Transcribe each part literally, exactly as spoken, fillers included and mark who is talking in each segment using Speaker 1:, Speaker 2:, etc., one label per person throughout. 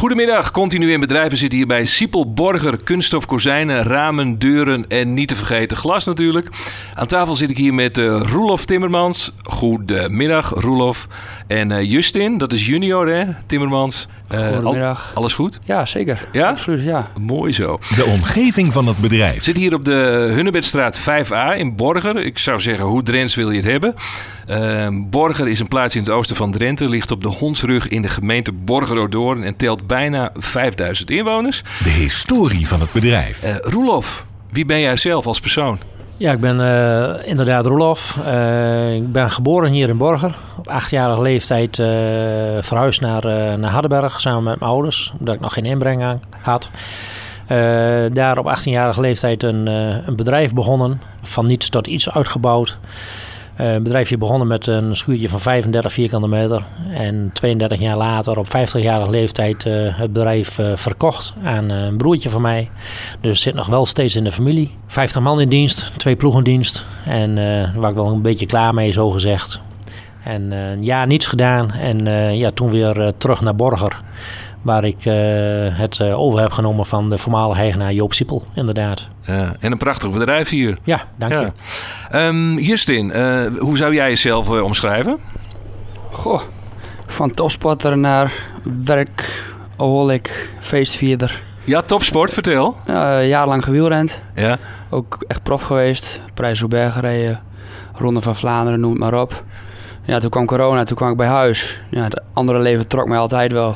Speaker 1: Goedemiddag, continu in bedrijf. We zitten hier bij Siepel Borger, kunststof kozijnen, ramen, deuren en niet te vergeten glas natuurlijk. Aan tafel zit ik hier met uh, Roelof Timmermans. Goedemiddag Roelof. En uh, Justin, dat is junior hè, Timmermans.
Speaker 2: Uh, Goedemiddag.
Speaker 1: Al, alles goed?
Speaker 2: Ja, zeker.
Speaker 1: Ja?
Speaker 2: Absoluut, ja.
Speaker 1: Mooi zo.
Speaker 3: De omgeving van het bedrijf.
Speaker 1: We zitten hier op de Hunnebedstraat vijf A in Borger. Ik zou zeggen, hoe Drents wil je het hebben? Uh, Borger is een plaats in het oosten van Drenthe. Ligt op de Hondsrug in de gemeente Borger-Odoorn en telt bijna vijfduizend inwoners.
Speaker 3: De historie van het bedrijf.
Speaker 1: Uh, Roelof, wie ben jij zelf als persoon?
Speaker 4: Ja, ik ben uh, inderdaad Roelof. Uh, ik ben geboren hier in Borger. Op achtjarige leeftijd uh, verhuisd naar, uh, naar Hardenberg samen met mijn ouders. Omdat ik nog geen inbreng aan had. Uh, daar op achttienjarige leeftijd een, uh, een bedrijf begonnen. Van niets tot iets uitgebouwd. Uh, een bedrijfje begonnen met een schuurtje van vijfendertig vierkante meter. En tweeëndertig jaar later op vijftigjarige leeftijd uh, het bedrijf uh, verkocht aan uh, een broertje van mij. Dus het zit nog wel steeds in de familie. vijftig man in dienst, twee ploegendienst. En uh, daar was ik wel een beetje klaar mee, zo gezegd. En uh, een jaar niets gedaan. En uh, ja, toen weer uh, terug naar Borger. Waar ik uh, het uh, over heb genomen van de voormalige eigenaar Joop Siepel, inderdaad.
Speaker 1: Ja, en een prachtig bedrijf hier.
Speaker 4: Ja, dank je.
Speaker 1: Ja. Um, Justin, uh, hoe zou jij jezelf uh, omschrijven?
Speaker 2: Goh, van topsporter naar werkaholic, feestvierder.
Speaker 1: Ja, topsport, vertel.
Speaker 2: Uh, jarenlang gewielrend.
Speaker 1: Ja.
Speaker 2: Ook echt prof geweest. Parijs-Roubaix gereden. Ronde van Vlaanderen, noem het maar op. Ja, toen kwam corona, toen kwam ik bij huis. Ja, het andere leven trok mij altijd wel.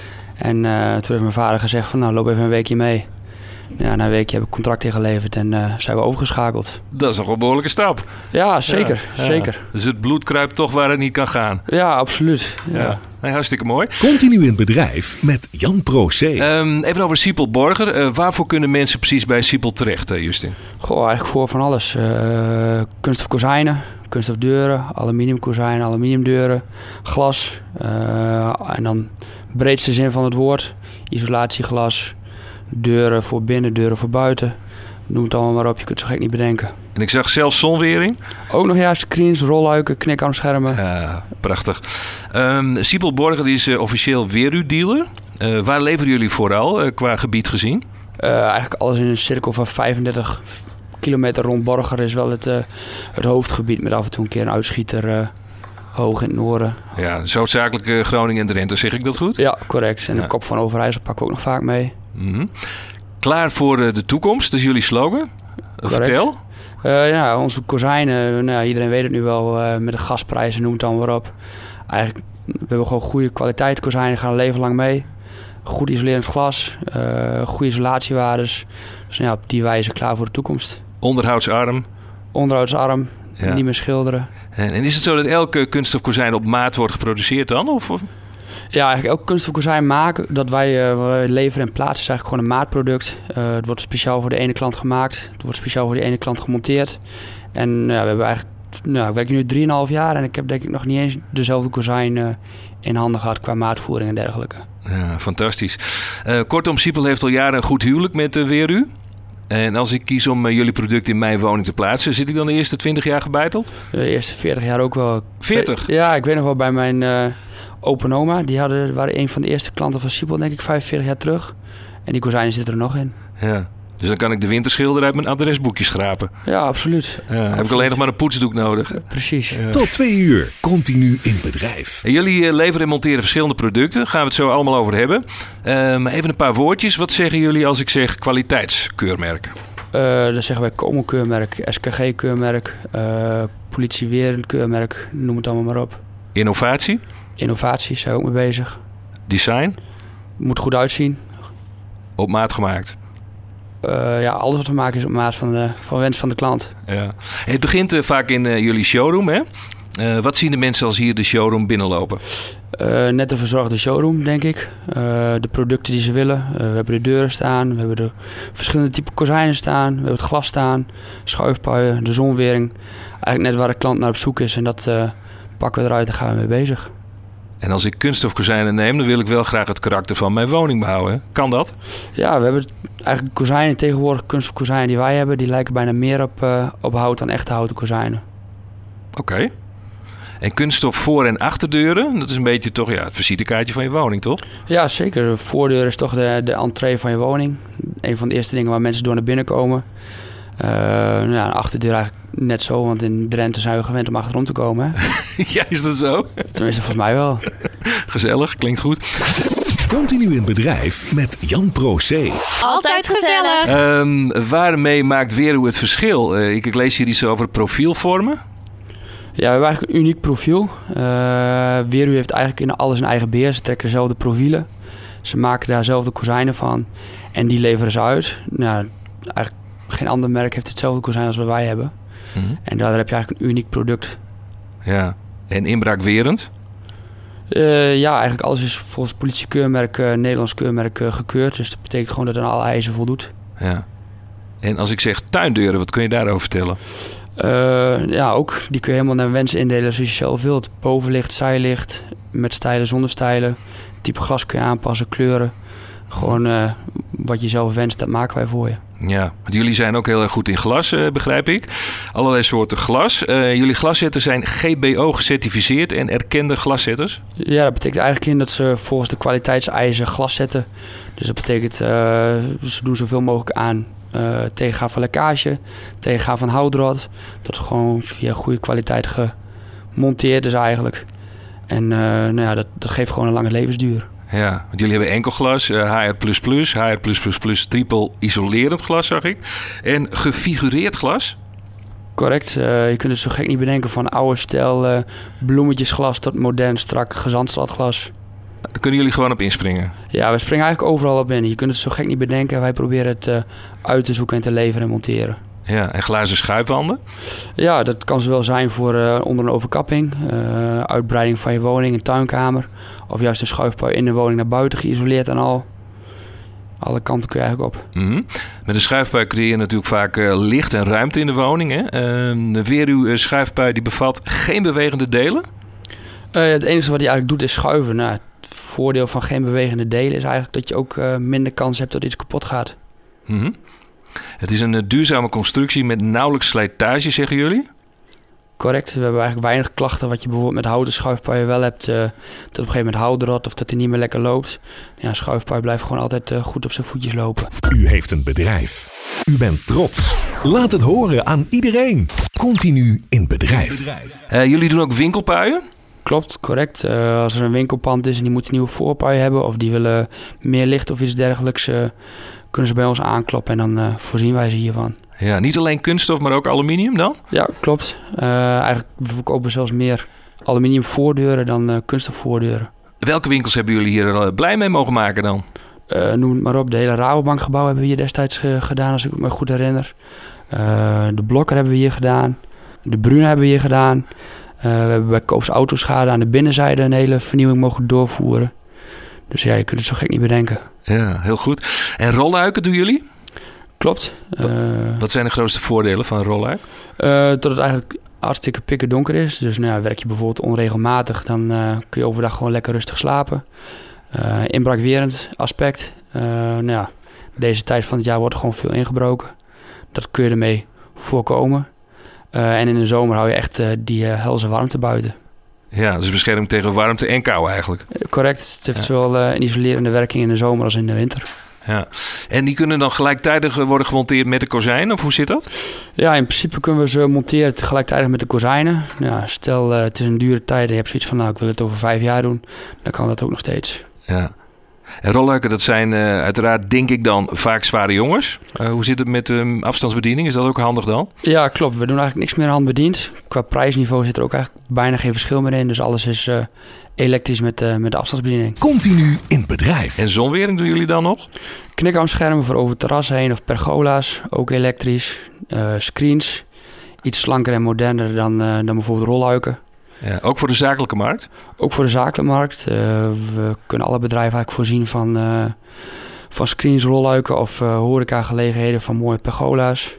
Speaker 2: En uh, toen heeft mijn vader gezegd van nou, loop even een weekje mee. Ja, na een weekje heb ik contract ingeleverd en uh, zijn we overgeschakeld.
Speaker 1: Dat is nog een behoorlijke stap.
Speaker 2: Ja, zeker.
Speaker 1: Ja,
Speaker 2: zeker.
Speaker 1: Ja. Dus het bloed kruipt toch waar het niet kan gaan.
Speaker 2: Ja, absoluut. Ja.
Speaker 1: Ja. Nee, hartstikke mooi.
Speaker 3: Continu in het bedrijf met Jan Procé.
Speaker 1: Um, even over Siepel Borger. Uh, waarvoor kunnen mensen precies bij Siepel terecht, uh, Justin?
Speaker 2: Goh, eigenlijk voor van alles. Uh, kunststof kozijnen, kunststof deuren, aluminium kozijnen, aluminiumdeuren, glas. Uh, en dan de breedste zin van het woord. Isolatieglas, deuren voor binnen, deuren voor buiten. Noem het allemaal maar op, je kunt het zo gek niet bedenken.
Speaker 1: En ik zag zelfs zonwering.
Speaker 2: Ook nog ja, screens, rolluiken, knikarmschermen.
Speaker 1: Ja, prachtig. Um, Siepel Borger is uh, officieel Weru-dealer. Uh, waar leveren jullie vooral uh, qua gebied gezien?
Speaker 2: Uh, eigenlijk alles in een cirkel van vijfendertig kilometer rond Borger is wel het, uh, het hoofdgebied. Met af en toe een keer een uitschieter uh, hoog in het noorden.
Speaker 1: Ja, zo zakelijk uh, Groningen en Drenthe, zeg ik dat goed?
Speaker 2: Ja, correct. En
Speaker 1: ja.
Speaker 2: de kop van Overijssel pakken we ook nog vaak mee.
Speaker 1: Mm-hmm. Klaar voor uh, de toekomst, dat is jullie slogan. Uh, vertel.
Speaker 2: Uh, ja, onze kozijnen, nou, iedereen weet het nu wel, uh, met de gasprijzen, noem het dan maar op. Eigenlijk, we hebben gewoon goede kwaliteit kozijnen, gaan een leven lang mee. Goed isolerend glas, uh, goede isolatiewaardes. Dus ja, op die wijze klaar voor de toekomst.
Speaker 1: Onderhoudsarm.
Speaker 2: Onderhoudsarm, ja. Niet meer schilderen.
Speaker 1: En, en is het zo dat elke kunststof kozijn op maat wordt geproduceerd dan? Of, of?
Speaker 2: Ja, eigenlijk elke kunststof kozijn maken, dat wij uh, leveren en plaatsen, is eigenlijk gewoon een maatproduct. Uh, het wordt speciaal voor de ene klant gemaakt. Het wordt speciaal voor de ene klant gemonteerd. En uh, we hebben eigenlijk, nou, ik werk nu drieënhalf jaar en ik heb denk ik nog niet eens dezelfde kozijn uh, in handen gehad qua maatvoering en dergelijke.
Speaker 1: Ja, fantastisch. Uh, kortom, Siepel heeft al jaren een goed huwelijk met uh, Weru. En als ik kies om uh, jullie product in mijn woning te plaatsen, zit ik dan de eerste twintig jaar gebeiteld?
Speaker 2: De eerste veertig jaar ook wel.
Speaker 1: veertig?
Speaker 2: Ja, ik weet nog wel bij mijn uh, open oma. Die hadden, waren een van de eerste klanten van Siepel, denk ik, vijfenveertig jaar terug. En die kozijnen zitten er nog in.
Speaker 1: Ja. Dus dan kan ik de winterschilder uit mijn adresboekje schrapen.
Speaker 2: Ja, absoluut.
Speaker 1: Ja, absoluut. Heb ik alleen nog maar een poetsdoek nodig.
Speaker 2: Ja, precies.
Speaker 1: Ja.
Speaker 3: Tot twee uur, continu in bedrijf.
Speaker 1: En jullie uh, leveren en monteren verschillende producten. Daar gaan we het zo allemaal over hebben. Um, even een paar woordjes. Wat zeggen jullie als ik zeg kwaliteitskeurmerk?
Speaker 2: Uh, dan zeggen wij Como-keurmerk, S K G-keurmerk, uh, Politie Weer een keurmerk, noem het allemaal maar op.
Speaker 1: Innovatie?
Speaker 2: Innovaties zijn we ook mee bezig.
Speaker 1: Design?
Speaker 2: Moet goed uitzien.
Speaker 1: Op maat gemaakt?
Speaker 2: Uh, ja, alles wat we maken is op maat van de van wens van de klant.
Speaker 1: Ja. Het begint uh, vaak in uh, jullie showroom, hè? Uh, wat zien de mensen als hier de showroom binnenlopen?
Speaker 2: Uh, net een verzorgde showroom, denk ik. Uh, de producten die ze willen. Uh, we hebben de deuren staan, we hebben de verschillende typen kozijnen staan, we hebben het glas staan, schuifpuien, de zonwering. Eigenlijk net waar de klant naar op zoek is en dat uh, pakken we eruit en gaan we mee bezig.
Speaker 1: En als ik kunststofkozijnen neem, dan wil ik wel graag het karakter van mijn woning behouden. Kan dat?
Speaker 2: Ja, we hebben eigenlijk kozijnen, tegenwoordig kunststofkozijnen die wij hebben, die lijken bijna meer op, uh, op hout dan echte houten kozijnen.
Speaker 1: Oké. Okay. En kunststof voor- en achterdeuren, dat is een beetje toch ja, het visitekaartje van je woning, toch?
Speaker 2: Ja, zeker. De voordeur is toch de, de entree van je woning. Een van de eerste dingen waar mensen door naar binnen komen. Uh, nou ja, de achterdeur eigenlijk net zo, want in Drenthe zijn we gewend om achterom te komen. Hè?
Speaker 1: Ja, is dat zo?
Speaker 2: Tenminste, volgens mij wel.
Speaker 1: Gezellig, klinkt goed.
Speaker 3: Continu in bedrijf met Jan Pro C.
Speaker 5: Altijd gezellig.
Speaker 1: Um, waarmee maakt Weru het verschil? Uh, ik, ik lees hier iets over profielvormen.
Speaker 2: Ja, we hebben eigenlijk een uniek profiel. Uh, Weru heeft eigenlijk in alles een eigen beheer. Ze trekken dezelfde profielen. Ze maken daar zelf de kozijnen van. En die leveren ze uit. Nou, eigenlijk geen ander merk heeft hetzelfde kozijn als wat wij hebben. Mm-hmm. En daar heb je eigenlijk een uniek product.
Speaker 1: Ja, en inbraakwerend?
Speaker 2: Uh, ja, eigenlijk alles is volgens politiekeurmerk, uh, Nederlands keurmerk uh, gekeurd. Dus dat betekent gewoon dat het aan alle eisen voldoet.
Speaker 1: Ja. En als ik zeg tuindeuren, wat kun je daarover vertellen?
Speaker 2: Uh, ja, ook. Die kun je helemaal naar wens indelen zoals je zelf wilt. Bovenlicht, zijlicht, met stijlen, zonder stijlen. Type glas kun je aanpassen, kleuren. Gewoon uh, wat je zelf wenst, dat maken wij voor je.
Speaker 1: Ja, jullie zijn ook heel erg goed in glas, uh, begrijp ik. Allerlei soorten glas. Uh, jullie glaszetters zijn G B O gecertificeerd en erkende glaszetters?
Speaker 2: Ja, dat betekent eigenlijk in dat ze volgens de kwaliteitseisen glas zetten. Dus dat betekent, uh, ze doen zoveel mogelijk aan uh, tegengaan van lekkage, tegengaan van houtrot. Dat het gewoon via goede kwaliteit gemonteerd is eigenlijk. En uh, nou ja, dat, dat geeft gewoon een lange levensduur.
Speaker 1: Ja, want jullie hebben enkel glas, uh, H R plus plus, H R plus plus plus, triple isolerend glas, zag ik. En gefigureerd glas?
Speaker 2: Correct. Uh, je kunt het zo gek niet bedenken van oude stijl uh, bloemetjesglas tot modern strak gezandstladglas.
Speaker 1: Daar kunnen jullie gewoon op inspringen?
Speaker 2: Ja, we springen eigenlijk overal op in. Je kunt het zo gek niet bedenken. Wij proberen het uh, uit te zoeken en te leveren en monteren.
Speaker 1: Ja, en glazen schuifwanden?
Speaker 2: Ja, dat kan zowel zijn voor uh, onder een overkapping, uh, uitbreiding van je woning, een tuinkamer. Of juist een schuifpui in de woning naar buiten geïsoleerd en al. Alle kanten kun je eigenlijk op.
Speaker 1: Mm-hmm. Met een schuifpui creëer je natuurlijk vaak uh, licht en ruimte in de woning. Hè? Uh, de Weru uh, schuifpui die bevat geen bewegende delen?
Speaker 2: Uh, het enige wat hij eigenlijk doet is schuiven. Nou, het voordeel van geen bewegende delen is eigenlijk dat je ook uh, minder kans hebt dat iets kapot gaat.
Speaker 1: Mm-hmm. Het is een uh, duurzame constructie met nauwelijks slijtage, zeggen jullie?
Speaker 2: Correct. We hebben eigenlijk weinig klachten wat je bijvoorbeeld met houten schuifpuien wel hebt. Uh, dat op een gegeven moment houtrot of dat hij niet meer lekker loopt. Ja, een schuifpui blijft gewoon altijd uh, goed op zijn voetjes lopen.
Speaker 3: U heeft een bedrijf. U bent trots. Laat het horen aan iedereen. Continu in bedrijf.
Speaker 1: Uh, jullie doen ook winkelpuien?
Speaker 2: Klopt, correct. Uh, als er een winkelpand is en die moet een nieuwe voorpui hebben of die willen meer licht of iets dergelijks, uh, kunnen ze bij ons aankloppen en dan uh, voorzien wij ze hiervan.
Speaker 1: Ja, niet alleen kunststof, maar ook aluminium dan?
Speaker 2: Ja, klopt. Uh, eigenlijk verkopen we zelfs meer aluminium voordeuren dan uh, kunststof voordeuren.
Speaker 1: Welke winkels hebben jullie hier blij mee mogen maken dan?
Speaker 2: Uh, noem het maar op. De hele Rabobankgebouw hebben we hier destijds uh, gedaan, als ik me goed herinner. Uh, de Blokker hebben we hier gedaan. De Bruna hebben we hier gedaan. Uh, we hebben bij Koops Autoschade aan de binnenzijde een hele vernieuwing mogen doorvoeren. Dus ja, je kunt het zo gek niet bedenken.
Speaker 1: Ja, heel goed. En rolluiken doen jullie?
Speaker 2: Klopt.
Speaker 1: Wat, uh, wat zijn de grootste voordelen van een rolluik?
Speaker 2: Uh, dat het eigenlijk hartstikke pikken donker is. Dus nou ja, werk je bijvoorbeeld onregelmatig, dan uh, kun je overdag gewoon lekker rustig slapen. Uh, inbraakwerend aspect. Uh, nou ja, deze tijd van het jaar wordt er gewoon veel ingebroken. Dat kun je ermee voorkomen. Uh, en in de zomer hou je echt uh, die uh, helse warmte buiten.
Speaker 1: Ja, dus bescherming tegen warmte en kou eigenlijk.
Speaker 2: Uh, correct. Het heeft ja. zowel uh, een isolerende werking in de zomer als in de winter.
Speaker 1: Ja, en die kunnen dan gelijktijdig worden gemonteerd met de kozijnen, of hoe zit dat?
Speaker 2: Ja, in principe kunnen we ze monteren tegelijkertijd met de kozijnen. Ja, stel, uh, het is een dure tijd en je hebt zoiets van, nou, ik wil het over vijf jaar doen. Dan kan dat ook nog steeds.
Speaker 1: Ja. En rolluiken, dat zijn uh, uiteraard, denk ik dan, vaak zware jongens. Uh, hoe zit het met um, afstandsbediening? Is dat ook handig dan?
Speaker 2: Ja, klopt. We doen eigenlijk niks meer handbediend. Qua prijsniveau zit er ook eigenlijk bijna geen verschil meer in. Dus alles is uh, elektrisch met, uh, met de afstandsbediening.
Speaker 3: Continu in bedrijf.
Speaker 1: En zonwering doen jullie dan nog?
Speaker 2: Knikarmschermen voor over het terras heen of pergola's, ook elektrisch. Uh, screens, iets slanker en moderner dan, uh, dan bijvoorbeeld rolluiken.
Speaker 1: Ja, ook voor de zakelijke markt?
Speaker 2: Ook voor de zakelijke markt. Uh, we kunnen alle bedrijven eigenlijk voorzien van, uh, van screens, rolluiken of uh, horecagelegenheden van mooie pergola's.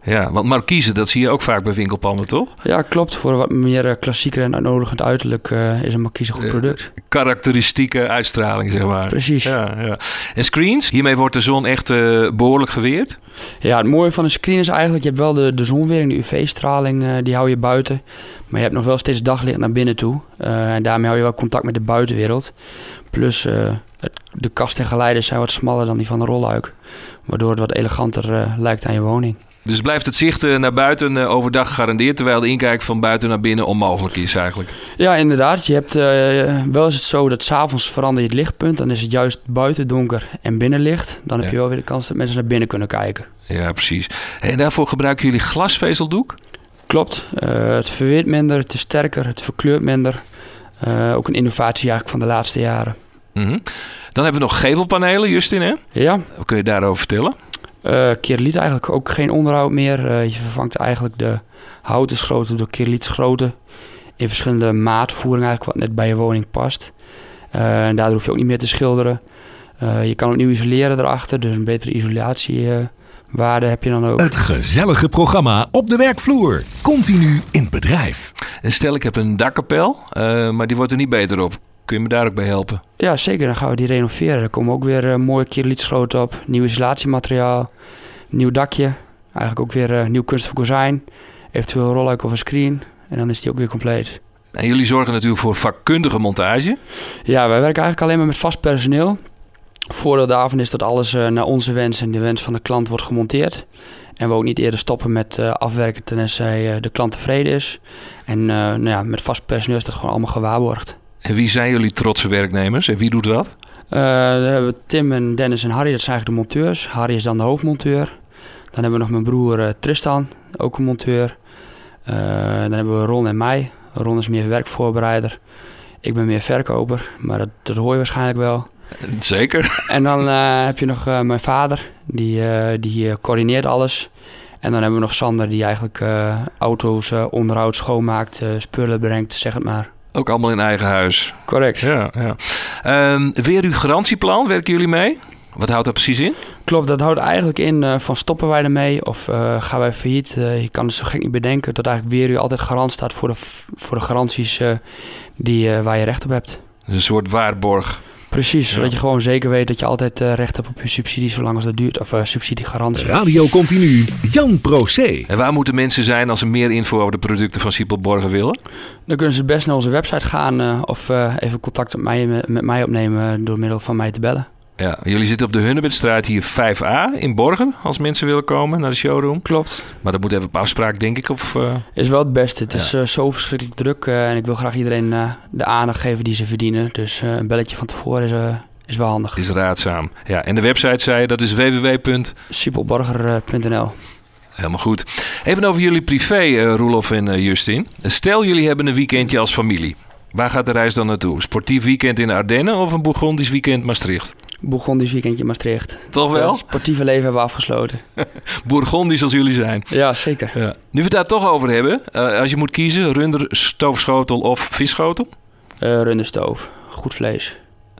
Speaker 1: Ja, want markiezen, dat zie je ook vaak bij winkelpanden, toch?
Speaker 2: Ja, klopt. Voor wat meer uh, klassieker en uitnodigend uiterlijk uh, is een markies een goed product.
Speaker 1: Uh, karakteristieke uitstraling, zeg maar.
Speaker 2: Precies.
Speaker 1: Ja, ja. En screens, hiermee wordt de zon echt uh, behoorlijk geweerd?
Speaker 2: Ja, het mooie van een screen is eigenlijk, je hebt wel de, de zonwering, de U V-straling, uh, die hou je buiten. Maar je hebt nog wel steeds daglicht naar binnen toe. Uh, en daarmee hou je wel contact met de buitenwereld. Plus uh, het, de kast en geleiders zijn wat smaller dan die van de rolluik. Waardoor het wat eleganter uh, lijkt aan je woning.
Speaker 1: Dus blijft het zicht uh, naar buiten uh, overdag gegarandeerd, terwijl de inkijk van buiten naar binnen onmogelijk is eigenlijk?
Speaker 2: Ja, inderdaad. Je hebt, uh, wel is het zo dat 's avonds verander je het lichtpunt. Dan is het juist buiten donker en binnen licht. Dan ja. heb je wel weer de kans dat mensen naar binnen kunnen kijken.
Speaker 1: Ja, precies. En daarvoor gebruiken jullie glasvezeldoek?
Speaker 2: Klopt. Uh, het verweert minder, het is sterker, het verkleurt minder. Uh, ook een innovatie eigenlijk van de laatste jaren.
Speaker 1: Mm-hmm. Dan hebben we nog gevelpanelen, Justin, hè?
Speaker 2: Ja.
Speaker 1: Wat kun je daarover vertellen?
Speaker 2: Uh, Keramiet eigenlijk ook geen onderhoud meer. Uh, je vervangt eigenlijk de houten schroten door keramietschroten in verschillende maatvoeringen eigenlijk wat net bij je woning past. Uh, en daardoor hoef je ook niet meer te schilderen. Uh, je kan ook nieuw isoleren erachter, dus een betere isolatiewaarde uh, heb je dan ook.
Speaker 3: Het gezellige programma op de werkvloer. Continu in bedrijf.
Speaker 1: En stel ik heb een dakkapel, uh, maar die wordt er niet beter op. Kun je me daar ook bij helpen?
Speaker 2: Ja, zeker. Dan gaan we die renoveren. Er komen ook weer uh, mooie keramietschroten op. Nieuw isolatiemateriaal. Nieuw dakje. Eigenlijk ook weer uh, nieuw kunststof kozijn. Eventueel een rolluik of een screen. En dan is die ook weer compleet.
Speaker 1: En jullie zorgen natuurlijk voor vakkundige montage.
Speaker 2: Ja, wij werken eigenlijk alleen maar met vast personeel. Voordeel daarvan is dat alles uh, naar onze wens en de wens van de klant wordt gemonteerd. En we ook niet eerder stoppen met uh, afwerken tenzij uh, de klant tevreden is. En uh, nou ja, met vast personeel is dat gewoon allemaal gewaarborgd.
Speaker 1: En wie zijn jullie trotse werknemers en wie doet wat?
Speaker 2: Uh, dan hebben we Tim en Dennis en Harry, dat zijn eigenlijk de monteurs. Harry is dan de hoofdmonteur. Dan hebben we nog mijn broer uh, Tristan, ook een monteur. Uh, dan hebben we Ron en mij. Ron is meer werkvoorbereider. Ik ben meer verkoper, maar dat, dat hoor je waarschijnlijk wel.
Speaker 1: Zeker.
Speaker 2: En dan uh, heb je nog uh, mijn vader, die, uh, die uh, coördineert alles. En dan hebben we nog Sander, die eigenlijk uh, auto's uh, onderhoudt, schoonmaakt, uh, spullen brengt, zeg het maar.
Speaker 1: Ook allemaal in eigen huis.
Speaker 2: Correct.
Speaker 1: Ja, ja. Um, weer uw garantieplan, werken jullie mee? Wat houdt dat precies in?
Speaker 2: Klopt, dat houdt eigenlijk in uh, van stoppen wij ermee of uh, gaan wij failliet. Uh, je kan het zo gek niet bedenken dat eigenlijk weer u altijd garant staat voor de, voor de garanties uh, die, uh, waar je recht op hebt.
Speaker 1: Dus een soort waarborg.
Speaker 2: Precies,
Speaker 1: ja.
Speaker 2: Zodat je gewoon zeker weet dat je altijd uh, recht hebt op je subsidie zolang als dat duurt. Of uh, subsidiegarantie.
Speaker 3: Radio Continu, Jan Procé.
Speaker 1: En waar moeten mensen zijn als ze meer info over de producten van Sipel Borger willen?
Speaker 2: Dan kunnen ze best naar onze website gaan uh, of uh, even contact met mij, met, met mij opnemen door middel van mij te bellen.
Speaker 1: Ja, jullie zitten op de Hunnebedstraat hier vijf A in Borger, als mensen willen komen naar de showroom.
Speaker 2: Klopt.
Speaker 1: Maar dat moet even op afspraak, denk ik. Of, uh...
Speaker 2: Is wel het beste. Het
Speaker 1: ja.
Speaker 2: is uh, zo verschrikkelijk druk uh, en ik wil graag iedereen uh, de aandacht geven die ze verdienen. Dus uh, een belletje van tevoren is, uh, is wel handig.
Speaker 1: Is raadzaam. Ja, en de website zei je, dat is w w w punt
Speaker 2: sipelborger punt n l.
Speaker 1: Helemaal goed. Even over jullie privé, uh, Roelof en uh, Justin. Stel, jullie hebben een weekendje als familie. Waar gaat de reis dan naartoe? Sportief weekend in de Ardennen of een Bourgondisch weekend Maastricht?
Speaker 2: Bourgondisch weekendje Maastricht.
Speaker 1: Toch wel?
Speaker 2: Het sportieve leven hebben we afgesloten.
Speaker 1: Bourgondisch als jullie zijn.
Speaker 2: Ja, zeker.
Speaker 1: Ja. Nu we het daar toch over hebben. Uh, als je moet kiezen, runder, stoofschotel of visschotel?
Speaker 2: Uh, runderstoof. Goed vlees.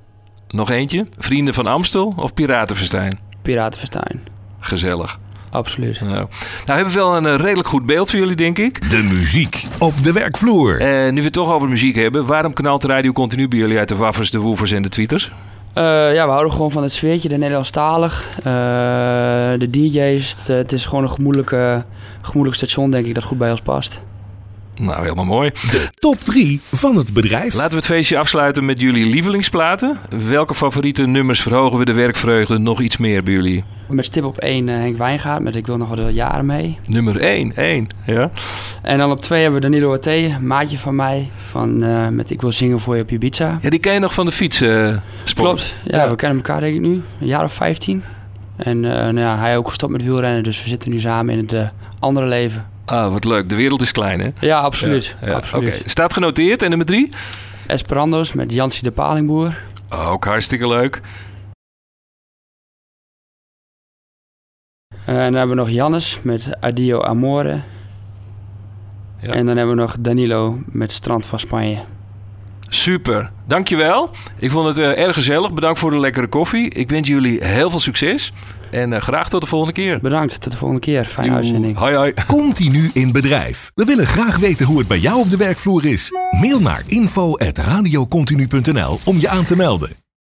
Speaker 1: Nog eentje. Vrienden van Amstel of Piratenfestijn?
Speaker 2: Piratenfestijn.
Speaker 1: Gezellig.
Speaker 2: Absoluut.
Speaker 1: Nou, nou hebben we wel een uh, redelijk goed beeld voor jullie, denk ik.
Speaker 3: De muziek op de werkvloer.
Speaker 1: En nu we het toch over muziek hebben, waarom knalt de radio continu bij jullie uit de waffers, de woofers en de tweeters?
Speaker 2: Uh, ja, we houden gewoon van het sfeertje, de Nederlandstalig. Uh, de D J's, het, het is gewoon een gemoedelijke, gemoedelijk station, denk ik, dat goed bij ons past.
Speaker 1: Nou, helemaal mooi.
Speaker 3: De top drie van het bedrijf.
Speaker 1: Laten we het feestje afsluiten met jullie lievelingsplaten. Welke favoriete nummers verhogen we de werkvreugde nog iets meer bij jullie?
Speaker 2: Met stip op één uh, Henk Wijngaard, met Ik wil nog wat jaren mee.
Speaker 1: Nummer één, één, ja.
Speaker 2: En dan op twee hebben we Danilo Até, maatje van mij, van, uh, met Ik wil zingen voor je op Ibiza.
Speaker 1: Ja, die ken je nog van de fietssport. Uh,
Speaker 2: Klopt, ja, ja, we kennen elkaar denk ik nu, een jaar of vijftien. En uh, nou ja, hij ook gestopt met wielrennen, dus we zitten nu samen in het uh, andere leven.
Speaker 1: Ah, wat leuk. De wereld is klein, hè?
Speaker 2: Ja, absoluut.
Speaker 1: Ja, ja.
Speaker 2: absoluut.
Speaker 1: Okay. Staat genoteerd. En nummer drie?
Speaker 2: Esperando's met Jansie de Palingboer.
Speaker 1: Ook hartstikke leuk.
Speaker 2: Uh, en dan hebben we nog Jannes met Adio Amore. Ja. En dan hebben we nog Danilo met Strand van Spanje.
Speaker 1: Super, dankjewel. Ik vond het uh, erg gezellig. Bedankt voor de lekkere koffie. Ik wens jullie heel veel succes. En uh, graag tot de volgende keer.
Speaker 2: Bedankt, tot de volgende keer. Fijne
Speaker 1: Joe.
Speaker 2: uitzending.
Speaker 1: Hoi hoi.
Speaker 3: Continu in bedrijf. We willen graag weten hoe het bij jou op de werkvloer is. Mail naar info at radiocontinu punt n l om je aan te melden.